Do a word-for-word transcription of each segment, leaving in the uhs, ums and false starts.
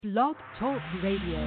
Blog Talk Radio.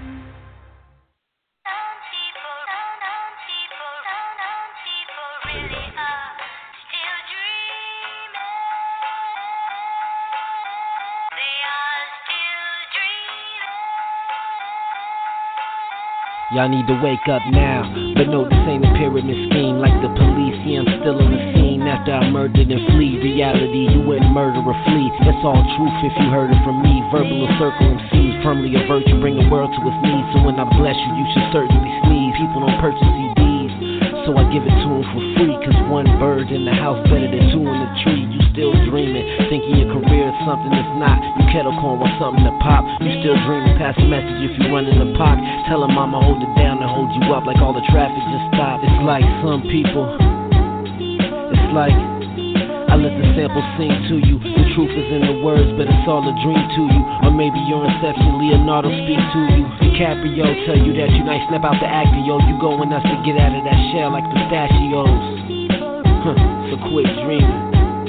Y'all need to wake up now, but no, this ain't a pyramid scheme. Like the police, yeah, I'm still on the scene. After I murdered and flee, reality, you wouldn't murder or flee. That's all truth if you heard it from me. Verbal or circle M Cs, firmly avert you, bring the world to its knees. So when I bless you, you should certainly sneeze. People don't purchase C Ds, so I give it to them for free. Cause one bird in the house better than two in the tree. You still dreaming, thinking your career is something that's not. You kettle corn want something to pop. You still dreaming, pass a message if you run in the pot. Tell them mama hold it down and hold you up like all the traffic just stopped. It's like some people, it's like I let the sample sing to you. The truth is in the words, but it's all a dream to you. Or maybe your inception, Leonardo speak to you. DiCaprio tell you that you nice, snap out the acting, yo. You going us to get out of that shell like pistachios. Huh, so quit dreaming.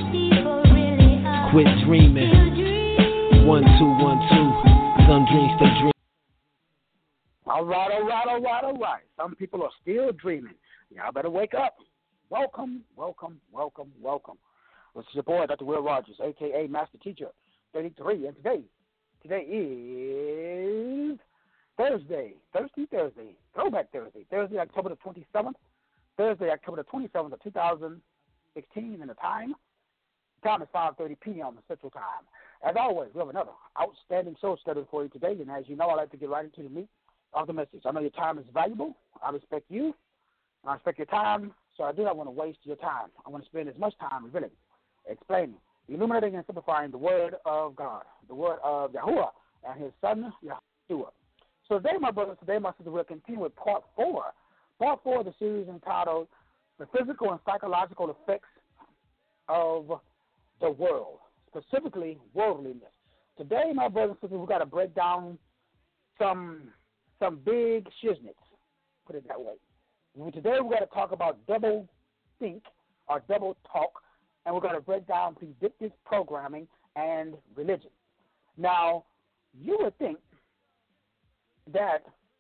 Quit dreaming. One, two, one, two. Some dreams stay dreaming. All right, all right, all right, all right. Some people are still dreaming. Y'all better wake up. Welcome, welcome, welcome, welcome. This is your boy, Doctor Will Rogers, a k a. Master Teacher thirty-three. And today, today is Thursday, Thursday, Thursday, Throwback Thursday, Thursday, October the twenty-seventh, Thursday, October the twenty-seventh of two thousand sixteen, and the time, the time is five thirty p.m. Central Time. As always, we have another outstanding show scheduled for you today, and as you know, I like to get right into the meat of the message. I know your time is valuable. I respect you, and I respect your time, so I do not want to waste your time. I want to spend as much time really explaining, illuminating, and simplifying the Word of God, the Word of Yahuwah and His Son, Yahshua. So today, my brothers, today, my sisters, we'll continue with part four, part four of the series entitled The Physical and Psychological Effects of the World, specifically worldliness. Today, my brothers and sisters, we've got to break down some some big shiznits, put it that way. Today, we're going to talk about double think or double talk, and we're going to break down predictive programming and religion. Now, you would think that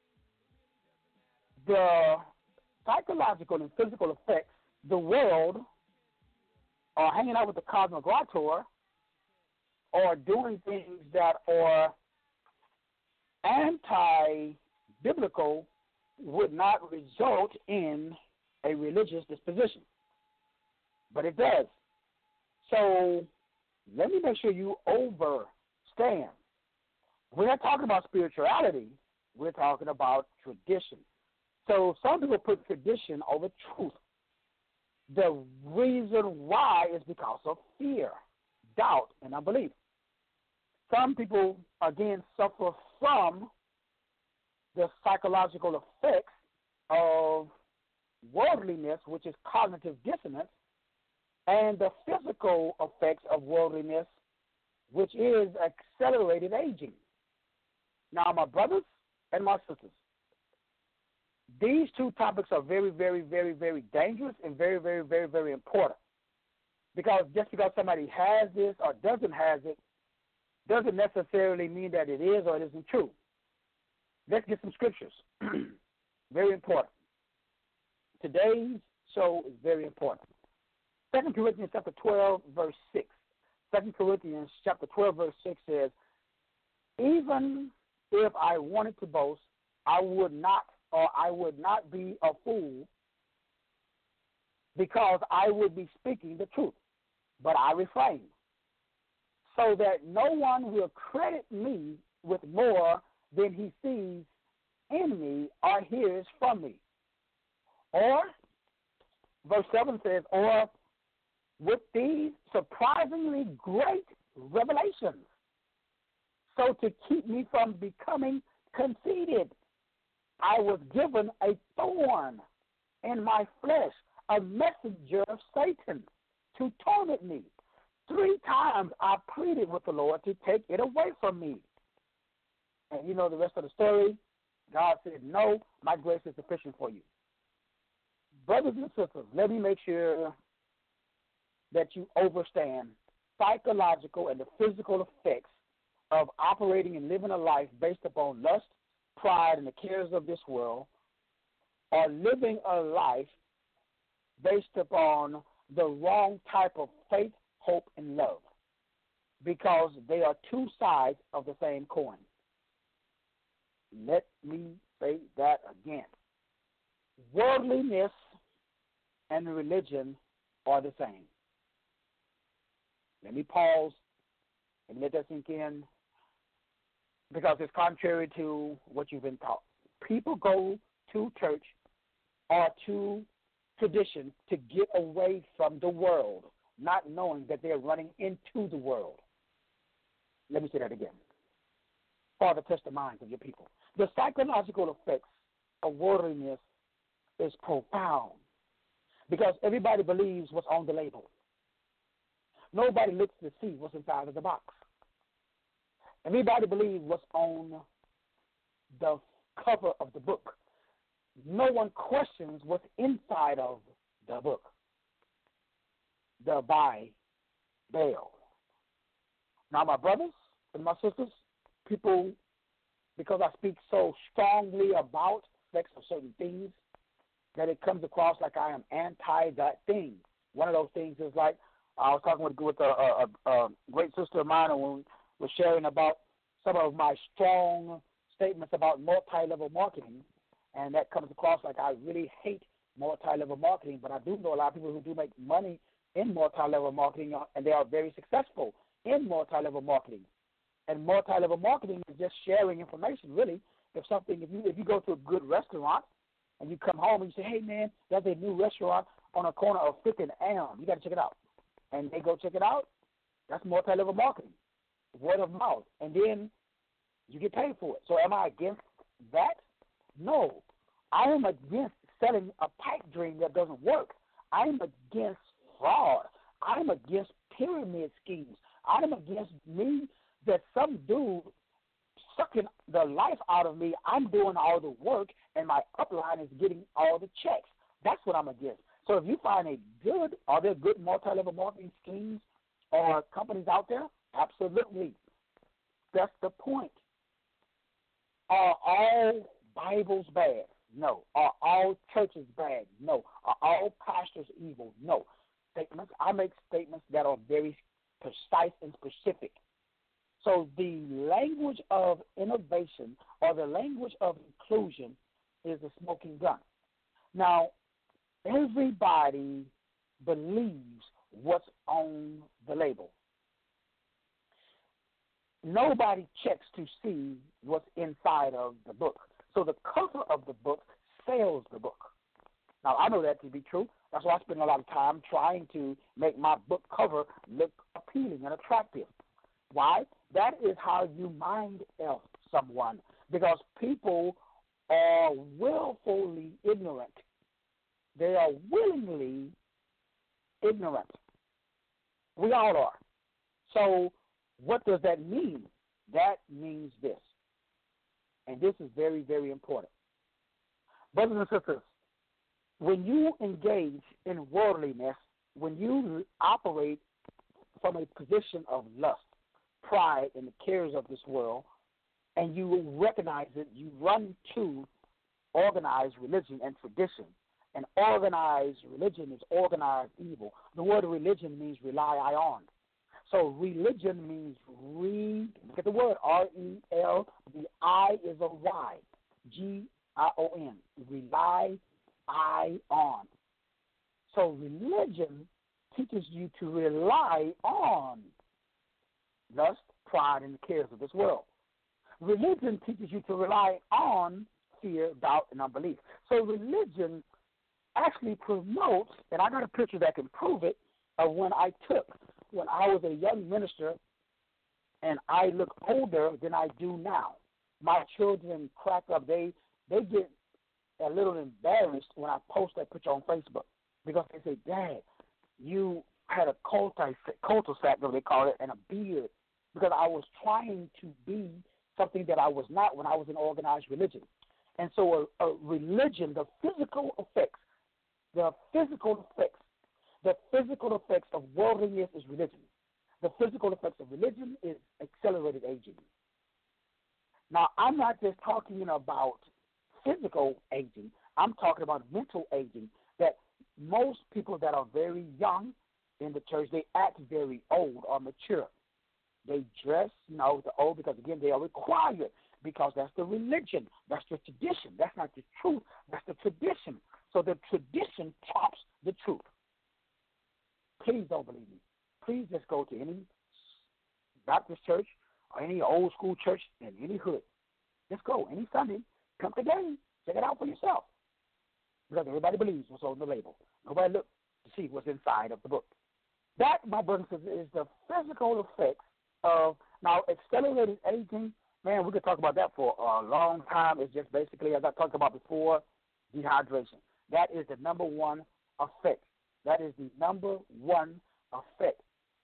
the psychological and physical effects, the world, or hanging out with the cosmogrator, or doing things that are anti-biblical would not result in a religious disposition. But it does. So let me make sure you understand. We're not talking about spirituality. We're talking about tradition. So some people put tradition over truth. The reason why is because of fear, doubt, and unbelief. Some people, again, suffer from the psychological effects of worldliness, which is cognitive dissonance, and the physical effects of worldliness, which is accelerated aging. Now, my brothers and my sisters, these two topics are very, very, very, very dangerous and very, very, very, very important. Because just because somebody has this or doesn't have it doesn't necessarily mean that it is or it isn't true. Let's get some scriptures. Very important. Today's show is very important. Second Corinthians chapter twelve, verse six. Second Corinthians chapter twelve, verse six says, even if I wanted to boast, I would not, or I would not be a fool, because I would be speaking the truth. But I refrain, so that no one will credit me with more than he sees in me or hears from me. Or, verse seven says, or with these surprisingly great revelations, so to keep me from becoming conceited, I was given a thorn in my flesh, a messenger of Satan to torment me. Three times I pleaded with the Lord to take it away from me. And you know the rest of the story. God said, no, my grace is sufficient for you. Brothers and sisters, let me make sure that you understand psychological and the physical effects of operating and living a life based upon lust, pride, and the cares of this world, or living a life based upon the wrong type of faith, hope, and love, because they are two sides of the same coin. Let me say that again. Worldliness and religion are the same. Let me pause and let that sink in, because it's contrary to what you've been taught. People go to church or to tradition to get away from the world, not knowing that they're running into the world. Let me say that again. Father, touch the minds of your people. The psychological effects of worldliness is profound, because everybody believes what's on the label. Nobody looks to see what's inside of the box. Everybody believes what's on the cover of the book. No one questions what's inside of the book. The Bible. Now, my brothers and my sisters, people, because I speak so strongly about sex or certain things, that it comes across like I am anti that thing. One of those things is like, I was talking with, with a, a, a, a great sister of mine, and when we were sharing about some of my strong statements about multi-level marketing, and that comes across like I really hate multi-level marketing, but I do know a lot of people who do make money in multi-level marketing, and they are very successful in multi-level marketing. And multi-level marketing is just sharing information, really. If something, if you if you go to a good restaurant and you come home and you say, hey, man, there's a new restaurant on a corner of Fifth and Elm. You got to check it out. And they go check it out. That's multi-level marketing, word of mouth. And then you get paid for it. So am I against that? No. I am against selling a pipe dream that doesn't work. I am against fraud. I am against pyramid schemes. I am against me that some dude sucking the life out of me. I'm doing all the work, and my upline is getting all the checks. That's what I'm against. So if you find a good, are there good multi-level marketing schemes or companies out there? Absolutely. That's the point. Are all Bibles bad? No. Are all churches bad? No. Are all pastors evil? No. Statements. I make statements that are very precise and specific. So the language of innovation or the language of inclusion is a smoking gun. Now, everybody believes what's on the label. Nobody checks to see what's inside of the book. So the cover of the book sells the book. Now, I know that to be true. That's why I spend a lot of time trying to make my book cover look appealing and attractive. Why? That is how you mind F someone, because people are willfully ignorant. They are willingly ignorant. We all are. So what does that mean? That means this, and this is very, very important. Brothers and sisters, when you engage in worldliness, when you operate from a position of lust, pride, and the cares of this world, and you recognize it, you run to organized religion and tradition. And organized religion is organized evil. The word religion means rely on. So religion means re, look at the word, R E L, the I is a Y, G I O N, rely I on. So religion teaches you to rely on lust, pride, and the cares of this world. Religion teaches you to rely on fear, doubt, and unbelief. So religion actually promotes, and I got a picture that can prove it, of when I took, when I was a young minister, and I look older than I do now. My children crack up. They they get a little embarrassed when I post that picture on Facebook, because they say, Dad, you had a cul-de-sac, they call it, and a beard, because I was trying to be something that I was not when I was in organized religion. And so a, a religion, the physical effects, the physical effects, the physical effects of worldliness is religion. The physical effects of religion is accelerated aging. Now, I'm not just talking about physical aging. I'm talking about mental aging, that most people that are very young in the church, they act very old or mature. They dress, you know, the old because, again, they are required because that's the religion. That's the tradition. That's not the truth. That's the tradition. So the tradition tops the truth. Please don't believe me. Please just go to any Baptist church or any old school church in any hood. Just go any Sunday. Come to game. Check it out for yourself. Because everybody believes what's on the label. Nobody looks to see what's inside of the book. That, my brothers and sisters, is the physical effects of, now, accelerated aging. Man, we could talk about that for a long time. It's just basically, as I talked about before, dehydration. That is the number one effect. That is the number one effect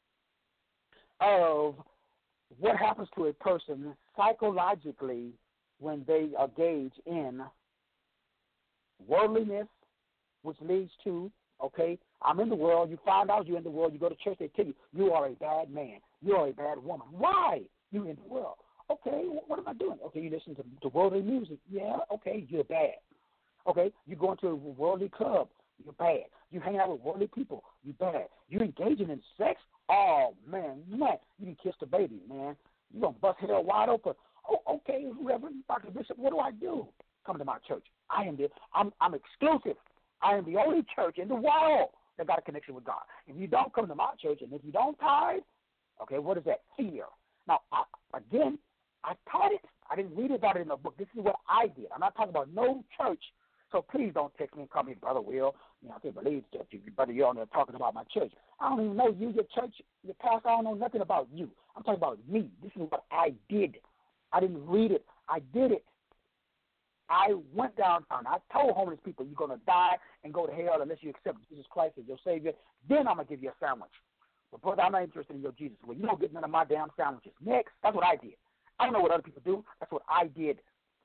of what happens to a person psychologically when they engage in worldliness, which leads to, okay, I'm in the world. You find out you're in the world. You go to church, they tell you, you are a bad man. You are a bad woman. Why? You're in the world. Okay, what am I doing? Okay, you listen to, to worldly music. Yeah, okay, you're bad. Okay, you go into a worldly club. You're bad. You hang out with worldly people. You're bad. You engaging in sex. Oh, man, man, you can kiss the baby, man. You're going to bust hell wide open. Oh, okay, whoever, Doctor Bishop, what do I do? Come to my church. I am the, I'm, I'm exclusive. I am the only church in the world that got a connection with God. If you don't come to my church and if you don't tithe, okay, what is that? Fear. Now, I, again, I taught it. I didn't read about it in a book. This is what I did. I'm not talking about no church. So please don't text me and call me Brother Will. You know, I can't believe that you, Brother, you're on there talking about my church. I don't even know you, your church, your pastor. I don't know nothing about you. I'm talking about me. This is what I did. I didn't read it. I did it. I went downtown. I told homeless people, you're going to die and go to hell unless you accept Jesus Christ as your Savior. Then I'm going to give you a sandwich. But, brother, I'm not interested in your Jesus. Well, you don't get none of my damn sandwiches. Next. That's what I did. I don't know what other people do. That's what I did.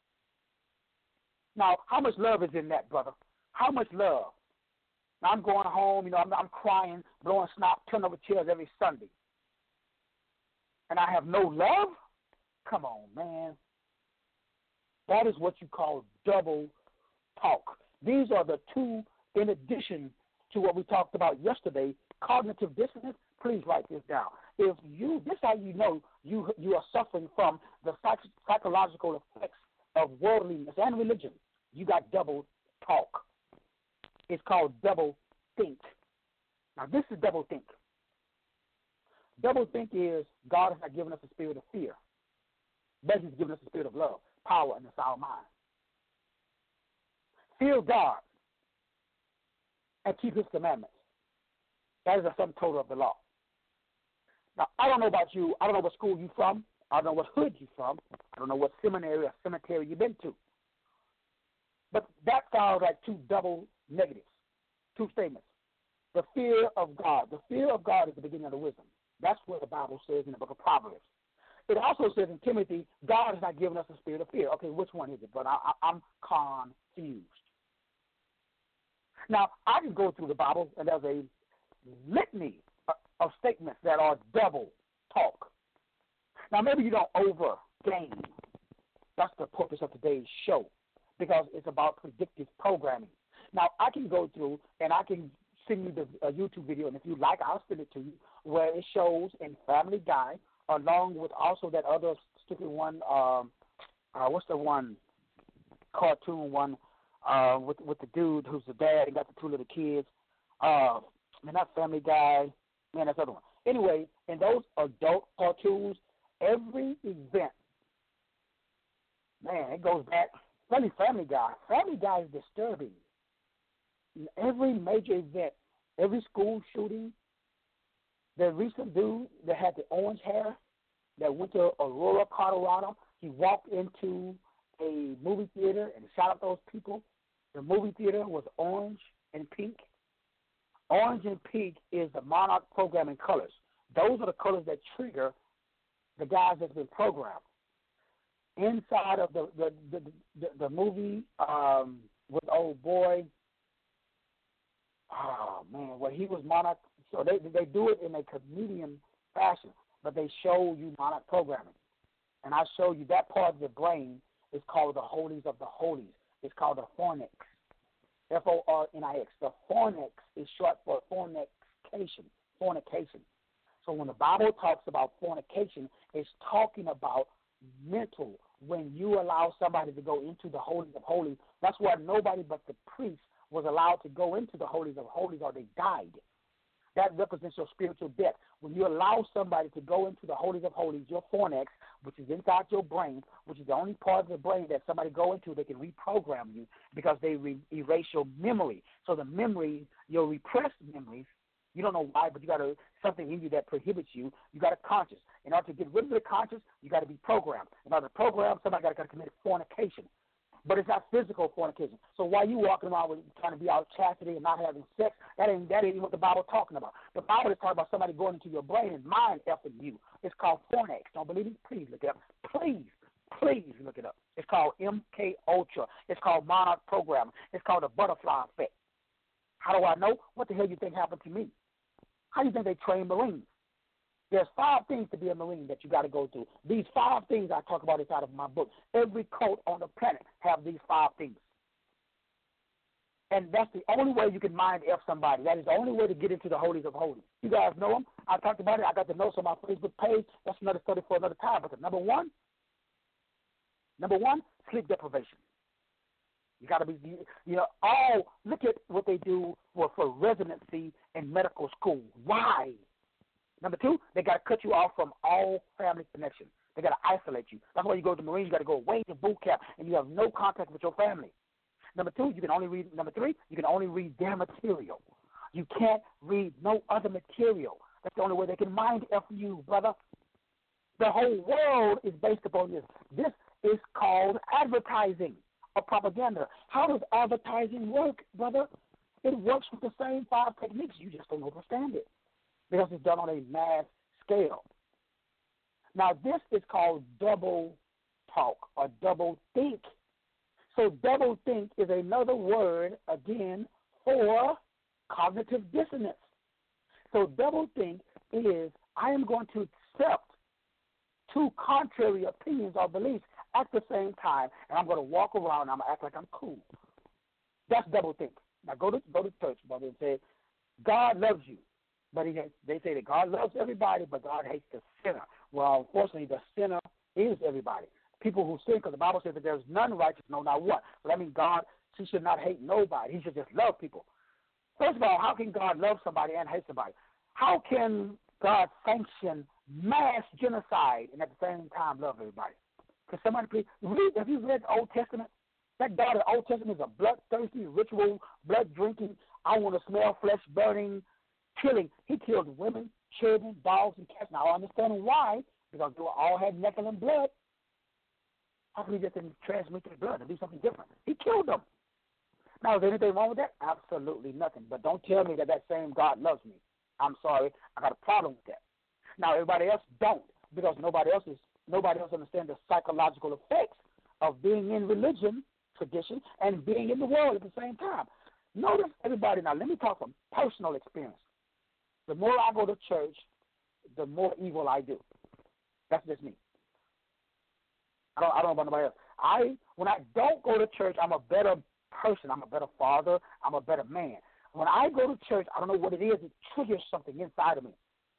Now, how much love is in that, brother? How much love? Now, I'm going home, you know, I'm, I'm crying, blowing snot, turning over chairs every Sunday. And I have no love? Come on, man. That is what you call double talk. These are the two, in addition to what we talked about yesterday, cognitive dissonance. Please write this down. If you, this is how you know you you are suffering from the psych, psychological effects of worldliness and religion. You got double talk. It's called double think. Now, this is double think. Double think is God has not given us a spirit of fear, but He's given us a spirit of love, power, and a sound mind. Fear God and keep His commandments. That is the sum total of the law. Now, I don't know about you. I don't know what school you're from. I don't know what hood you're from. I don't know what seminary or cemetery you've been to. But that sounds like two double negatives, two statements. The fear of God. The fear of God is the beginning of the wisdom. That's what the Bible says in the book of Proverbs. It also says in Timothy, God has not given us a spirit of fear. Okay, which one is it? But I, I, I'm confused. Now, I can go through the Bible, and there's a litany of statements that are double talk. Now, maybe you don't overgain. That's the purpose of today's show, because it's about predictive programming. Now, I can go through, and I can send you the uh, YouTube video, and if you like, I'll send it to you, where it shows in Family Guy, along with also that other stupid one, um, uh, what's the one, cartoon one, uh, with with the dude who's the dad and got the two little kids. Uh, man, not Family Guy. Man, that's the other one. Anyway, in those adult cartoons, every event, man, it goes back. Funny Family Guy. Family Guy is disturbing. In every major event, every school shooting, the recent dude that had the orange hair that went to Aurora, Colorado, he walked into a movie theater and shot up those people. The movie theater was orange and pink. Orange and pink is the Monarch programming colors. Those are the colors that trigger the guys that's been programmed. Inside of the the the, the, the movie um, with old boy, oh man, well he was Monarch. So they they do it in a comedian fashion, but they show you monarch programming. And I show you that part of the brain is called the holies of the holies. It's called the fornix, F O R N I X. The fornix is short for fornication, fornication. So when the Bible talks about fornication, it's talking about mental. When you allow somebody to go into the holies of holies, that's why nobody but the priest was allowed to go into the holies of holies or they died. That represents your spiritual death. When you allow somebody to go into the holies of holies, your fornix, which is inside your brain, which is the only part of the brain that somebody go into, they can reprogram you because they re- erase your memory. So the memory, your repressed memories, you don't know why, but you got a, something in you that prohibits you. You got a conscious. In order to get rid of the conscious, you got to be programmed. In order to program, somebody got to commit fornication. But it's not physical fornication. So while you walking around with trying to be out chastity and not having sex, that ain't that ain't what the Bible is talking about. The Bible is talking about somebody going into your brain and mind effing you. It's called fornix. Don't believe me? Please look it up. Please, please look it up. It's called M K Ultra. It's called monarch programming. It's called the butterfly effect. How do I know? What the hell you think happened to me? How do you think they train Marines? There's five things to be a Marine that you got to go through. These five things I talk about inside of my book. Every cult on the planet have these five things. And that's the only way you can mind F somebody. That is the only way to get into the holies of holies. You guys know them. I talked about it. I got the notes on my Facebook page. That's another study for another time. But the number one, number one, sleep deprivation. You got to be, you know, all, look at what they do for, for residency in medical school. Why? Number two, they got to cut you off from all family connections. They got to isolate you. That's why you go to the Marines, you got to go away to boot camp, and you have no contact with your family. Number two, you can only read, number three, you can only read their material. You can't read no other material. That's the only way they can mind F you, brother. The whole world is based upon this. This is called advertising or propaganda. How does advertising work, brother? It works with the same five techniques. You just don't understand it because it's done on a mass scale. Now, this is called double talk or double think. So double think is another word, again, for cognitive dissonance. So double think is I am going to accept two contrary opinions or beliefs at the same time, and I'm going to walk around and I'm going to act like I'm cool. That's double think. Now go to go to church, brother, and say, God loves you. But he, they say that God loves everybody, but God hates the sinner. Well, unfortunately, the sinner is everybody. People who sin, because the Bible says that there's none righteous, no, not one. So that means God, he should not hate nobody. He should just love people. First of all, how can God love somebody and hate somebody? How can God sanction mass genocide and at the same time love everybody? Can somebody please read? Have you read the Old Testament? That God of the Old Testament is a bloodthirsty, ritual, blood-drinking, I want to smell flesh burning, killing. He killed women, children, dogs, and cats. Now, I understand why, because they all had Nephilim blood. How come he just didn't transmute their blood and do something different? He killed them. Now, is there anything wrong with that? Absolutely nothing. But don't tell me that that same God loves me. I'm sorry. I got a problem with that. Now, everybody else don't, because nobody else is nobody else understands the psychological effects of being in religion, tradition, and being in the world at the same time. Notice, everybody, now let me talk from personal experience. The more I go to church, the more evil I do. That's just me. I don't, I don't know about nobody else. I, when I don't go to church, I'm a better person. I'm a better father. I'm a better man. When I go to church, I don't know what it is. It triggers something inside of me.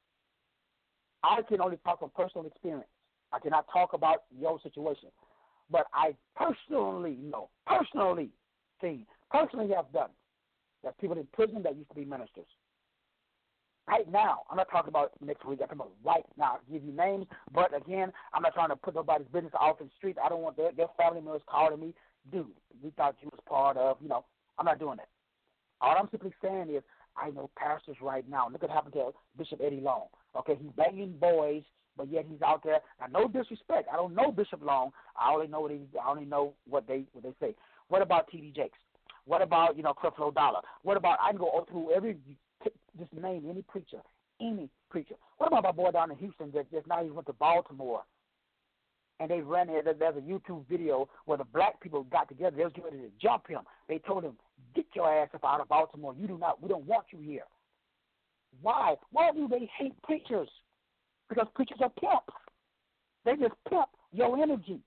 I can only talk from personal experience. I cannot talk about your situation. But I personally know, personally seen, personally have done. There's people in prison that used to be ministers. Right now, I'm not talking about next week. I'm talking about right now. I'll give you names, but again, I'm not trying to put nobody's business off in the street. I don't want their, their family members calling me, dude, we thought you was part of, you know, I'm not doing that. All I'm simply saying is I know pastors right now. Look what happened to Bishop Eddie Long. Okay, he's banging boys, but yet he's out there. Now, no disrespect. I don't know Bishop Long. I only know what he, I only know what they what they say. What about T D Jakes? What about, you know, Creflo Dollar? What about, I can go through every, just name any preacher, any preacher. What about my boy down in Houston that just now he went to Baltimore, and they ran there. There's a YouTube video where the black people got together. They was getting ready to jump him. They told him, get your ass up out of Baltimore. You do not, we don't want you here. Why? Why do they hate preachers? because preachers are pimps. They just pimp your energy.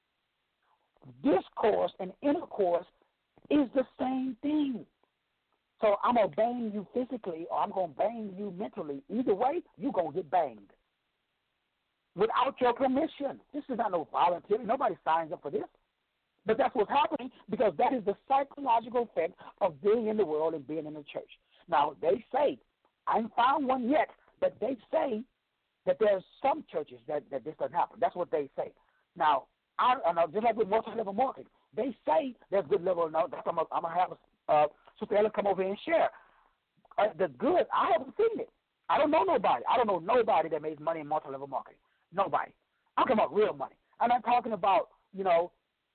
Discourse and intercourse is the same thing. So I'm going to bang you physically or I'm going to bang you mentally. Either way, you're going to get banged without your permission. This is not no volunteer. Nobody signs up for this. But that's what's happening because that is the psychological effect of being in the world and being in the church. Now, they say, I haven't found one yet, but they say that there's some churches that, that this doesn't happen. That's what they say. Now, I, I know, just like with multi-level marketing, they say there's good level. No, that's, I'm going to have uh, Sister Ellen come over here and share. Uh, the good, I haven't seen it. I don't know nobody. I don't know nobody that makes money in multi-level marketing. Nobody. I'm talking about real money. I'm not talking about, you know,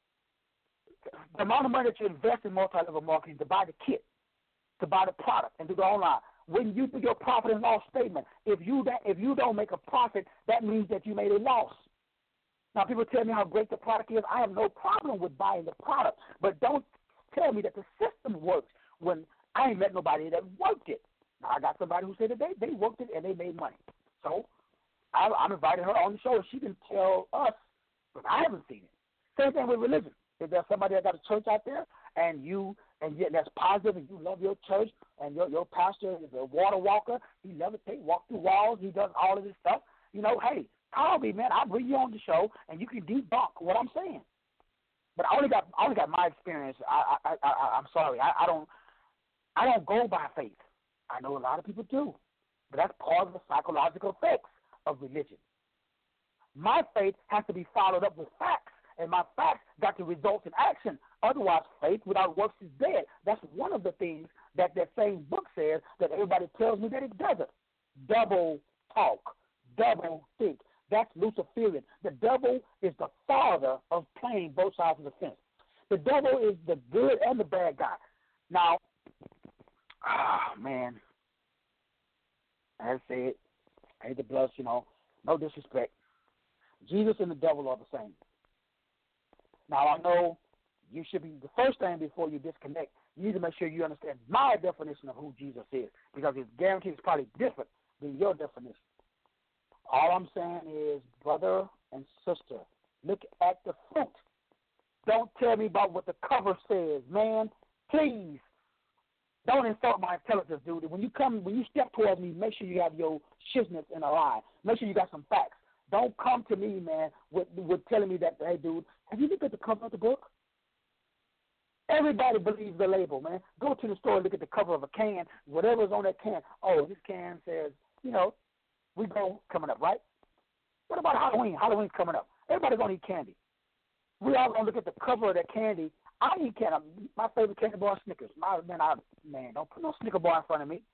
the amount of money that you invest in multi-level marketing to buy the kit, to buy the product, and to go online. When you do your profit and loss statement, if you that, if you don't make a profit, that means that you made a loss. Now, people tell me how great the product is. I have no problem with buying the product, but don't tell me that the system works when I ain't met nobody that worked it. Now, I got somebody who said that they, they worked it and they made money. So I, I'm inviting her on the show, and she can tell us, but I haven't seen it. Same thing with religion. If there's somebody that got a church out there, and you and yet that's positive, and you love your church, and your your pastor is a water walker, he levitates, walk through walls, he does all of this stuff. You know, hey, call me, man. I'll bring you on the show, and you can debunk what I'm saying. But I only got I only got my experience. I I, I I'm sorry. I, I don't I don't go by faith. I know a lot of people do, but that's part of the psychological effects of religion. My faith has to be followed up with facts, and my facts got to result in action. Otherwise, faith without works is dead. That's one of the things that that same book says that everybody tells me that it doesn't. Double talk, double think. That's Luciferian. The devil is the father of playing both sides of the fence. The devil is the good and the bad guy. Now, ah, oh, man, I say it. I hate the blush, you know, no disrespect. Jesus and the devil are the same. Now, I know you should be, the first thing before you disconnect, you need to make sure you understand my definition of who Jesus is, because it's guaranteed it's probably different than your definition. All I'm saying is, brother and sister, look at the fruit. Don't tell me about what the cover says, man. Please, don't insult my intelligence, dude. When you come, when you step towards me, make sure you have your shizness in a line. Make sure you got some facts. Don't come to me, man, with, with telling me that, hey, dude, have you looked at the cover of the book? Everybody believes the label, man. Go to the store and look at the cover of a can, whatever's on that can. Oh, this can says, you know, we go coming up, right? What about Halloween? Halloween's coming up. Everybody's going to eat candy. We all going to look at the cover of that candy. I eat candy. My favorite candy bar is Snickers. My, man, I, man, don't put no Snicker bar in front of me.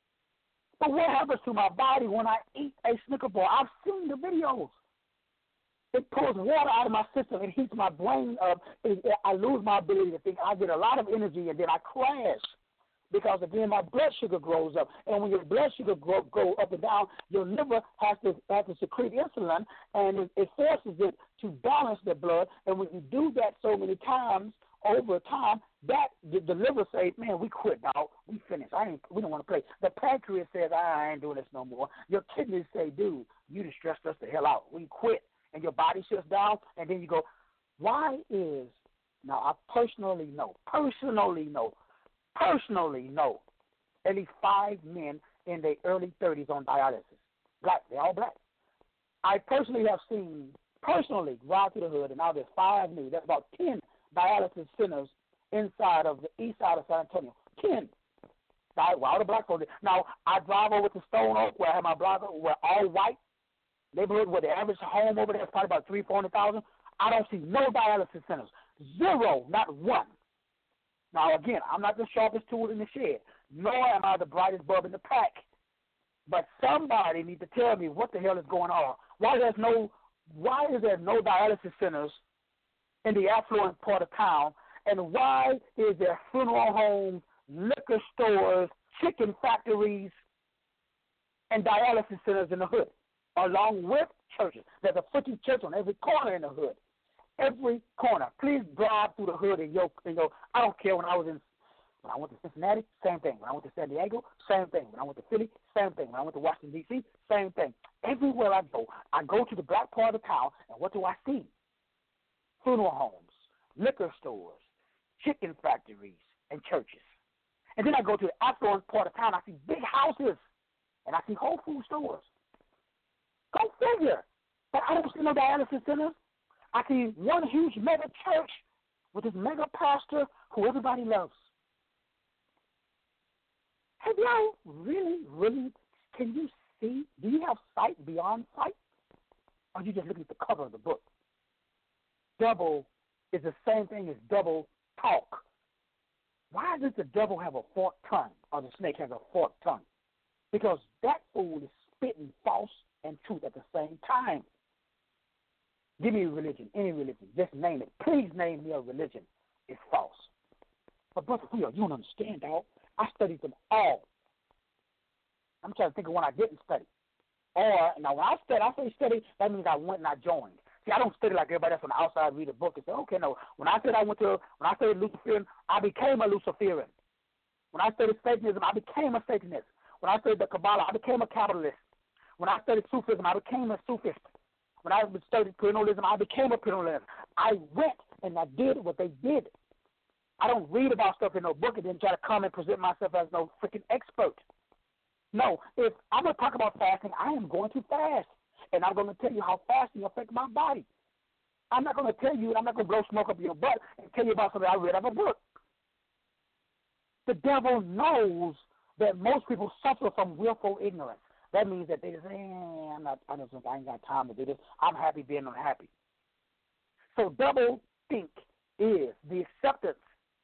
But what happens to my body when I eat a Snicker bar? I've seen the videos. It pulls water out of my system. It heats my brain up. It, it, I lose my ability to think. I get a lot of energy, and then I crash because, again, my blood sugar grows up. And when your blood sugar grow, go up and down, your liver has to has to secrete insulin, and it, it forces it to balance the blood. And when you do that so many times over time, that the, the liver says, man, we quit, dog. We finished. I ain't. We don't want to play. The pancreas says, I ain't doing this no more. Your kidneys say, dude, you just stressed us the hell out. We quit. And your body shuts down, and then you go, why is, now I personally know, personally know, personally know at least five men in their early thirties on dialysis. Black, they're all black. I personally have seen, personally, ride through the hood, and now there's five new. There's about ten dialysis centers inside of the east side of San Antonio. ten. Now, all the black folks. Now, I drive over to Stone Oak, where I have my blog, where all white neighborhood, where the average home over there is probably about three, four hundred thousand. I don't see no dialysis centers. Zero, not one. Now, again, I'm not the sharpest tool in the shed, nor am I the brightest bulb in the pack. But somebody needs to tell me what the hell is going on. Why there's no, why is there no dialysis centers in the affluent part of town, and why is there funeral homes, liquor stores, chicken factories, and dialysis centers in the hood, along with churches? There's a footy church on every corner in the hood. Every corner. Please drive through the hood in your, in your I don't care when I was in When I went to Cincinnati, same thing. When I went to San Diego, same thing. When I went to Philly, same thing. When I went to Washington, D C, same thing. Everywhere I go, I go to the black part of the town, and what do I see? Funeral homes, liquor stores, chicken factories, and churches. And then I go to the affluent part of town, I see big houses, and I see Whole Food stores. Go figure. But I don't see no dialysis centers. I see one huge mega church with this mega pastor who everybody loves. Have y'all really, really, can you see, do you have sight beyond sight? Or are you just looking at the cover of the book? Double is the same thing as double talk. Why does the devil have a forked tongue or the snake has a forked tongue? Because that fool is spitting false and truth at the same time. Give me a religion, any religion. Just name it. Please name me a religion. It's false. But, Brother Will, you don't understand, dog. I studied them all. I'm trying to think of one I didn't study. Or, now when I study, I say study, that means I went and I joined. See, I don't study like everybody else on the outside, read a book and say, okay, no. When I said I went to, when I studied Luciferian, I became a Luciferian. When I studied Satanism, I became a Satanist. When I studied the Kabbalah, I became a Kabbalist. When I studied Sufism, I became a Sufist. When I studied Prenalism, I became a Prenalist. I went and I did what they did. I don't read about stuff in no book and then try to come and present myself as no freaking expert. No, if I'm going to talk about fasting, I am going to fast. And I'm going to tell you how fasting affects my body. I'm not going to tell you, I'm not going to blow smoke up your butt and tell you about something I read out of a book. The devil knows that most people suffer from willful ignorance. That means that they just say, eh, I'm not, I, just, I ain't got time to do this. I'm happy being unhappy. So double think is the acceptance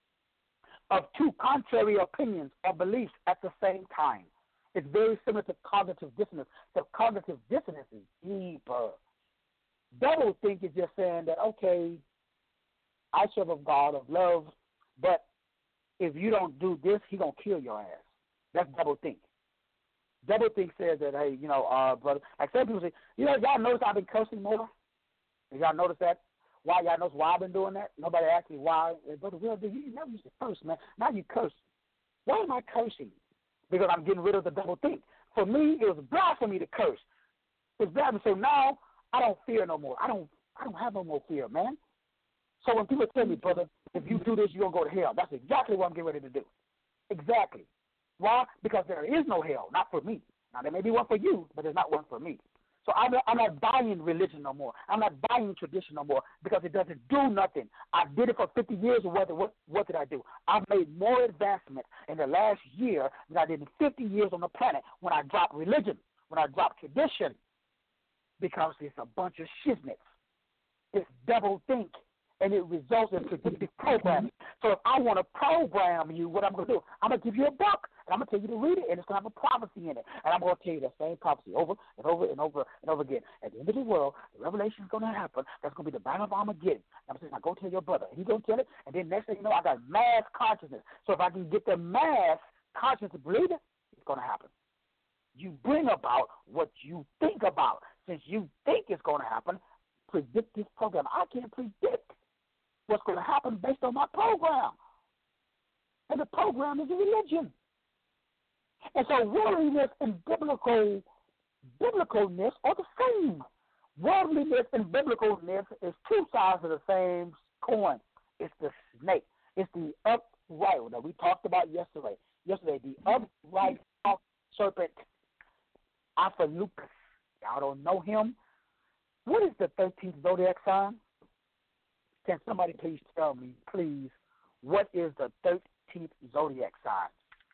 of two contrary opinions or beliefs at the same time. It's very similar to cognitive dissonance. So cognitive dissonance is deeper. Double think is just saying that, okay, I serve a God of love, but if you don't do this, he's going to kill your ass. That's double think. Double think says that, hey, you know, uh, brother, like some people say, you know, y'all notice I've been cursing more? Did y'all notice that? Why y'all notice why I've been doing that? Nobody asked me why. Hey, brother, Will, you never used to curse, man. Now you curse. Why am I cursing? Because I'm getting rid of the double think. For me, it was blasphemy to curse. It's blasphemy. So now I don't fear no more. I don't I don't have no more fear, man. So when people tell me, brother, if you do this, you're going to go to hell, that's exactly what I'm getting ready to do. Exactly. Why? Because there is no hell, not for me. Now, there may be one for you, but there's not one for me. So I'm not, I'm not buying religion no more. I'm not buying tradition no more because it doesn't do nothing. I did it for fifty years, or what, what, what did I do? I've made more advancement in the last year than I did in fifty years on the planet when I dropped religion, when I dropped tradition, because it's a bunch of shiznits. It's double think, and it results in predictive programming. So if I want to program you, what I'm going to do, I'm going to give you a book, and I'm going to tell you to read it, and it's going to have a prophecy in it. And I'm going to tell you the same prophecy over and over and over and over again. At the end of the world, the revelation is going to happen. That's going to be the battle of Armageddon. I'm saying, now go tell your brother. And he's going to tell it, and then next thing you know, I got mass consciousness. So if I can get the mass consciousness to believe it, it's going to happen. You bring about what you think about. Since you think it's going to happen, predict this program. I can't predict what's going to happen based on my program. And the program is a religion. And so worldliness and biblical biblicalness are the same. Worldliness and biblicalness is two sides of the same coin. It's the snake. It's the upright that we talked about yesterday. Yesterday, the upright serpent, Apolloukas. Y'all don't know him. What is the thirteenth zodiac sign? Can somebody please tell me, please, what is the thirteenth zodiac sign?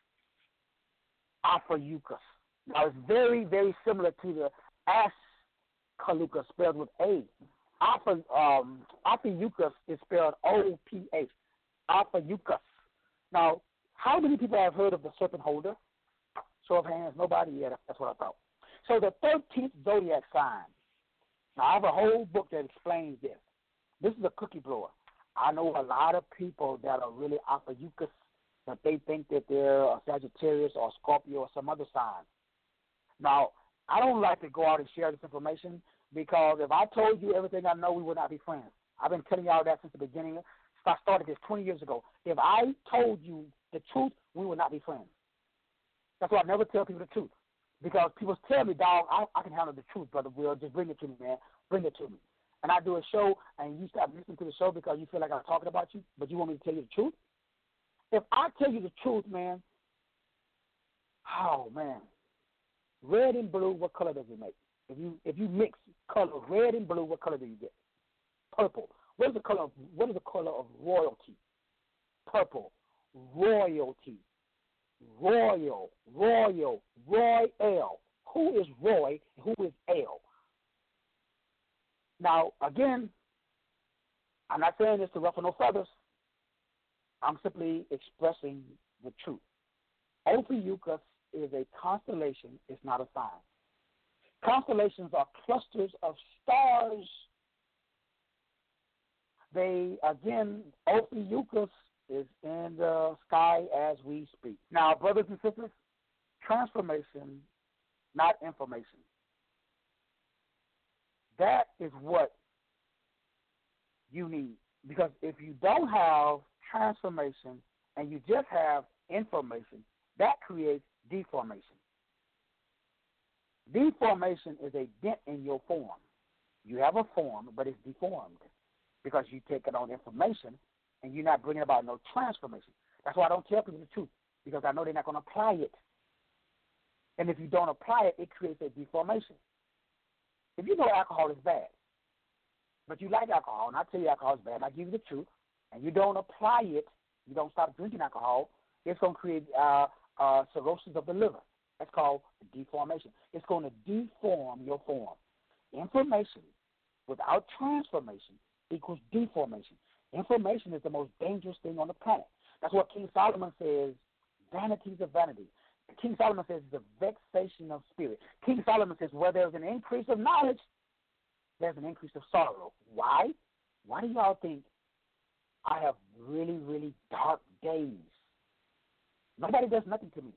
Apolloukas. Now, it's very, very similar to the Apolloukas, spelled with A. Alpha, um, Apolloukas is spelled O P H. Apolloukas. Now, how many people have heard of the serpent holder? Show of hands. Nobody yet. That's what I thought. So the thirteenth zodiac sign. Now, I have a whole book that explains this. This is a cookie blower. I know a lot of people that are really Apolloukas, that they think that they're a Sagittarius or Scorpio or some other sign. Now, I don't like to go out and share this information because if I told you everything I know, we would not be friends. I've been telling y'all that since the beginning. I started this twenty years ago. If I told you the truth, we will not be friends. That's why I never tell people the truth. Because people tell me, dog, I, I can handle the truth, Brother Will. Just bring it to me, man. Bring it to me. And I do a show, and you stop listening to the show because you feel like I'm talking about you, but you want me to tell you the truth? If I tell you the truth, man, oh, man, red and blue, what color does it make? If you if you mix color red and blue, what color do you get? Purple. What is the color of, what is the color of royalty? Purple. Royalty. Royal. Royal. Royal. Who is Roy and who is L? Now, again, I'm not saying this to ruffle no feathers. I'm simply expressing the truth. Ophiuchus is a constellation. It's not a sign. Constellations are clusters of stars. They, again, Ophiuchus is in the sky as we speak. Now, brothers and sisters, transformation, not information. That is what you need. Because if you don't have transformation and you just have information, that creates deformation. Deformation is a dent in your form. You have a form, but it's deformed because you take it on information and you're not bringing about no transformation. That's why I don't tell people the truth, because I know they're not going to apply it. And if you don't apply it, it creates a deformation. If you know alcohol is bad, but you like alcohol, and I tell you alcohol is bad, and I give you the truth, and you don't apply it, you don't stop drinking alcohol, it's going to create uh, uh, cirrhosis of the liver. That's called deformation. It's going to deform your form. Information without transformation equals deformation. Information is the most dangerous thing on the planet. That's what King Solomon says, vanities of vanity. King Solomon says the vexation of spirit. King Solomon says where there's an increase of knowledge, there's an increase of sorrow. Why? Why do y'all think I have really, really dark days? Nobody does nothing to me.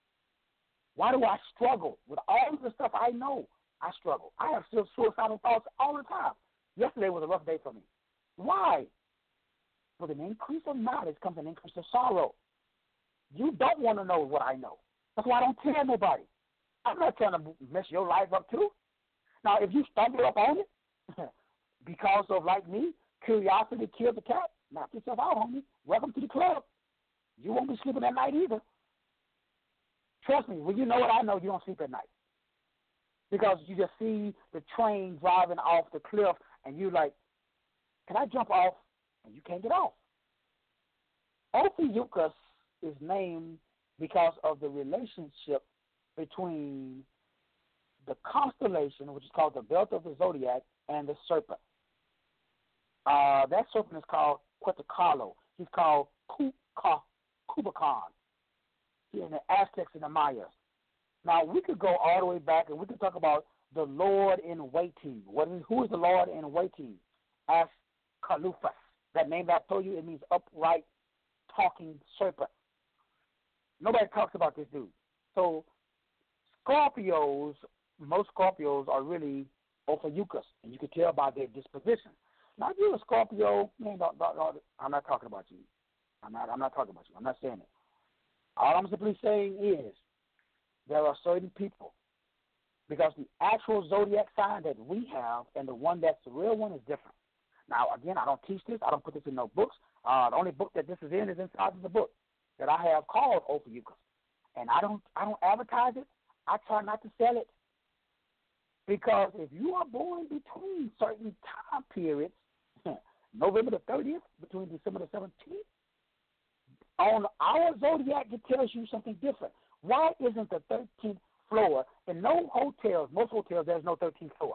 Why do I struggle with all of the stuff I know? I struggle. I have still suicidal thoughts all the time. Yesterday was a rough day for me. Why? With an increase of knowledge comes an increase of sorrow. You don't want to know what I know. That's why I don't tell nobody. I'm not trying to mess your life up too. Now, if you stumble up on it because of, like me, curiosity killed the cat, knock yourself out, homie. Welcome to the club. You won't be sleeping at night either. Trust me, when you know what I know, you don't sleep at night. Because you just see the train driving off the cliff, and you're like, can I jump off? And you can't get off. Ophiuchus is named because of the relationship between the constellation, which is called the belt of the zodiac, and the serpent. Uh, that serpent is called Quetzalcoatl. He's called Kukulkan. In the Aztecs and the Mayas. Now, we could go all the way back, and we could talk about the Lord in waiting. What is, who is the Lord in waiting? Asclepius. That name that I told you, it means upright, talking serpent. Nobody talks about this dude. So, Scorpios, most Scorpios are really Ophiuchus, and you can tell by their disposition. Now, if you're a Scorpio, man, don't, don't, don't, I'm not talking about you. I'm not. I'm not talking about you. I'm not saying it. All I'm simply saying is there are certain people, because the actual zodiac sign that we have and the one that's the real one is different. Now, again, I don't teach this. I don't put this in no books. Uh, the only book that this is in is inside of the book that I have called Ophiuchus. And I don't, I don't advertise it. I try not to sell it. Because if you are born between certain time periods, November the thirtieth, between December the seventeenth, on our zodiac, it tells you something different. Why isn't the thirteenth floor, in no hotels, most hotels, there's no thirteenth floor.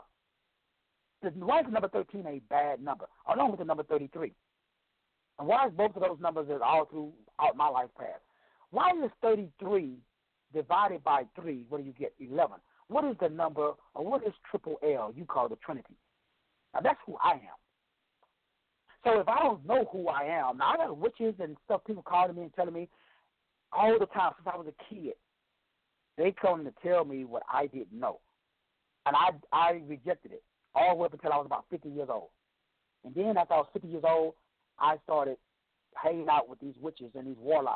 Why is the number thirteen a bad number, along with the number thirty-three? And why is both of those numbers all throughout my life path? Why is thirty-three divided by three, what do you get? eleven. What is the number, or what is triple L, you call the Trinity? Now, that's who I am. So if I don't know who I am, now I got witches and stuff, people calling me and telling me all the time since I was a kid. They come to tell me what I didn't know. And I I rejected it all the way up until I was about fifty years old. And then after I was fifty years old, I started hanging out with these witches and these warlocks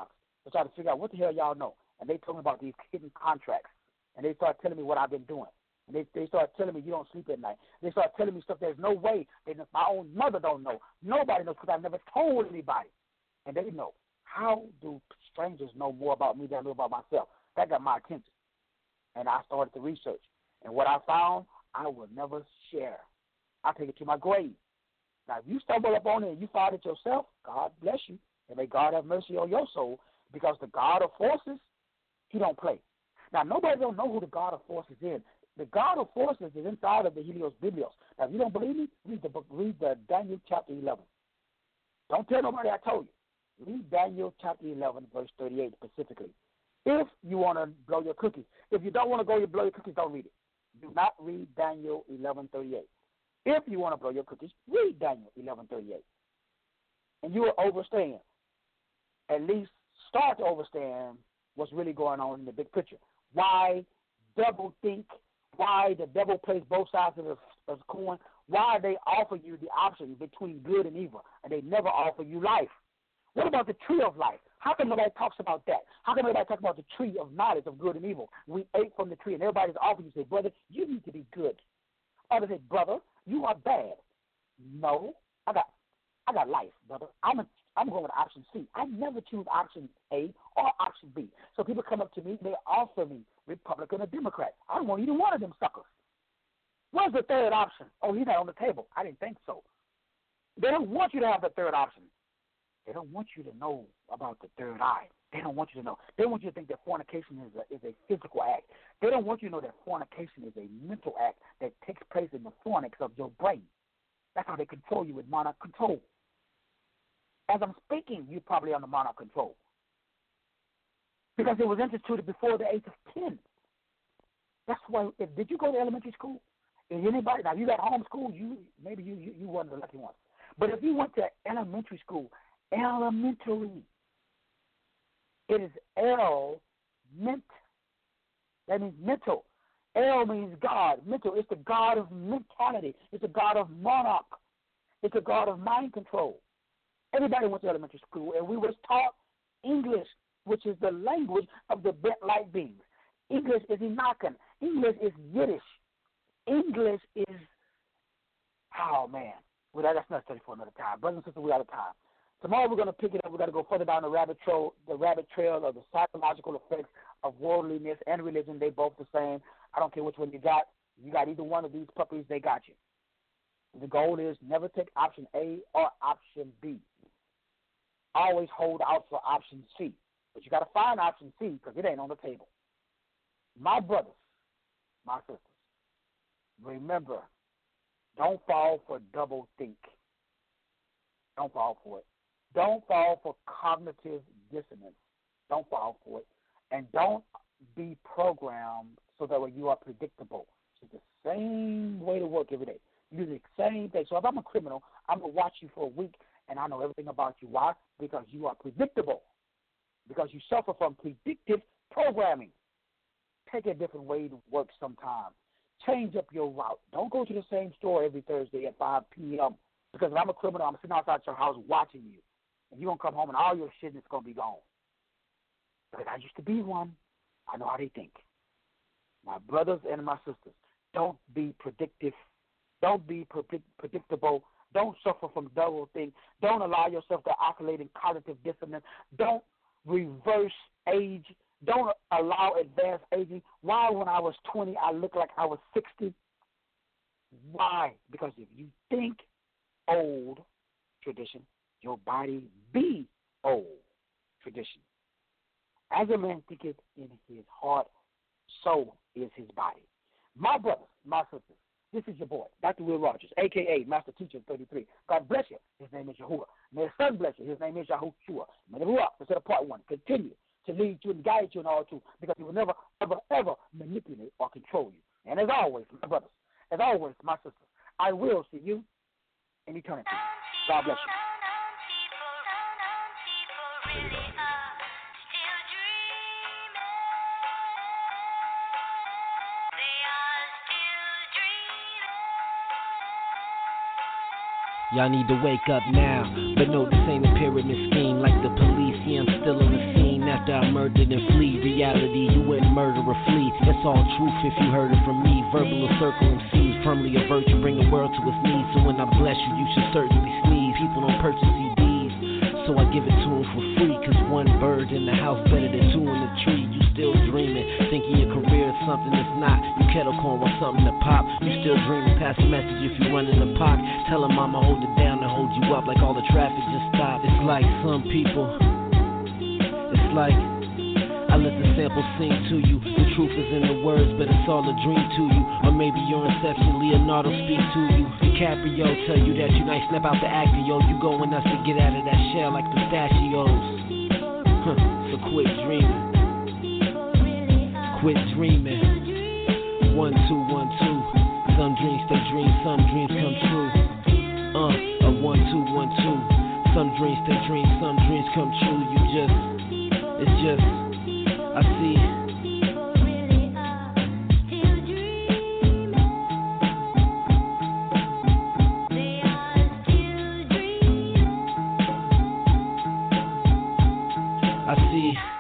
to try to figure out what the hell y'all know. And they told me about these hidden contracts. And they started telling me what I've been doing. And they, they started telling me you don't sleep at night. They started telling me stuff there's no way. They, my own mother don't know. Nobody knows because I've never told anybody. And they know. How do strangers know more about me than I know about myself? That got my attention. And I started the research. And what I found, I will never share. I take it to my grave. Now, if you stumble up on it and you find it yourself, God bless you. And may God have mercy on your soul, because the God of forces, he don't play. Now, nobody don't know who the God of forces is. The God of forces is inside of the Helios Biblios. Now, if you don't believe me, read the book, read the Daniel chapter eleven. Don't tell nobody I told you. Read Daniel chapter eleven, verse thirty-eight specifically. If you want to blow your cookies. If you don't want to go blow your cookies, don't read it. Do not read Daniel eleven thirty-eight. If you want to blow your cookies, read Daniel eleven thirty-eight. And you will understand, at least start to understand what's really going on in the big picture. Why double think, why the devil plays both sides of the, of the coin, why they offer you the option between good and evil, and they never offer you life. What about the tree of life? How come nobody talks about that? How come nobody talks about the tree of knowledge of good and evil? We ate from the tree, and everybody's offering you, say, brother, you need to be good. Others say, brother, you are bad. No, I got I got life, brother. I'm a, I'm going with option C. I never choose option A or option B. So people come up to me, they offer me Republican or Democrat. I don't want either one of them suckers. Where's the third option? Oh, he's not on the table. I didn't think so. They don't want you to have the third option. They don't want you to know about the third eye. They don't want you to know. They want you to think that fornication is a, is a physical act. They don't want you to know that fornication is a mental act that takes place in the fornix of your brain. That's how they control you with monarch control. As I'm speaking, you're probably under monarch control. Because it was instituted before the age of ten. That's why, if, did you go to elementary school? Is anybody, now you got homeschool, you, maybe you, you, you weren't the lucky one. But if you went to elementary school, elementary, it is L, ment. That means mental. L means God. Mental. It's the God of mentality. It's the God of monarch. It's the God of mind control. Everybody went to elementary school, and we was taught English, which is the language of the bent light beings. English is Enochian. English is Yiddish. English is, oh, man. Well, that's not study for another time. Brothers and sisters, we're out of time. Tomorrow we're going to pick it up. We're going to go further down the rabbit trail, the rabbit trail of the psychological effects of worldliness and religion. They both the same. I don't care which one you got. You got either one of these puppies, they got you. The goal is never take option A or option B. Always hold out for option C. But you got to find option C because it ain't on the table. My brothers, my sisters, remember, don't fall for double think. Don't fall for it. Don't fall for cognitive dissonance. Don't fall for it. And don't be programmed so that way you are predictable. It's the same way to work every day. You do the same thing. So if I'm a criminal, I'm going to watch you for a week, and I know everything about you. Why? Because you are predictable. Because you suffer from predictive programming. Take a different way to work sometime. Change up your route. Don't go to the same store every Thursday at five p.m. Because if I'm a criminal, I'm sitting outside your house watching you. And you're going to come home and all your shit is going to be gone. But I used to be one. I know how they think. My brothers and my sisters, don't be predictive. Don't be predict- predictable. Don't suffer from double think. Don't allow yourself to oscillate in cognitive dissonance. Don't reverse age. Don't allow advanced aging. Why, when I was twenty, I looked like I was sixty? Why? Because if you think old, tradition, your body be old, tradition. As a man thinketh in his heart, so is his body. My brothers, my sisters, this is your boy, Doctor Will Rogers, a k a. Master Teacher thirty-three. God bless you. His name is Yahuwah. May his son bless you. His name is Yahushua. May the Ruach, instead of part one, continue to lead you and guide you in all truth, because he will never, ever, ever manipulate or control you. And as always, my brothers, as always, my sisters, I will see you in eternity. God bless you. Y'all need to wake up now, but know this ain't a pyramid scheme like the police. Yeah, I'm still on the scene after after I murdered and flee. Reality, you wouldn't murder or flee. That's all truth if you heard it from me. Verbal or circle M Cs, firmly a virtue, bring the world to its knees. So when I bless you, you should certainly sneeze. People don't purchase C Ds, so I give it to them for free. Cause one bird in the house better than two in the tree. You still dreaming, thinking your career is something that's not. You kettle corn want something to pop. You still dreaming, pass a message if you run in the pocket. Tell them I'ma hold it down and hold you up like all the traffic just stopped. It's like some people, it's like I let the sample sing to you. The truth is in the words, but it's all a dream to you. Or maybe your inception, Leonardo speak to you. DiCaprio tell you that you nice, snap out the actor, yo. You going nuts to get out of that shell like pistachios. Huh, so quit dreaming. Quit dreaming. One, two, one, two. Some dreams stay dreams, some dreams come true. Uh, a one, two, one, two. Some dreams stay dreams, some dreams come true. You just, it's just, I see. I see.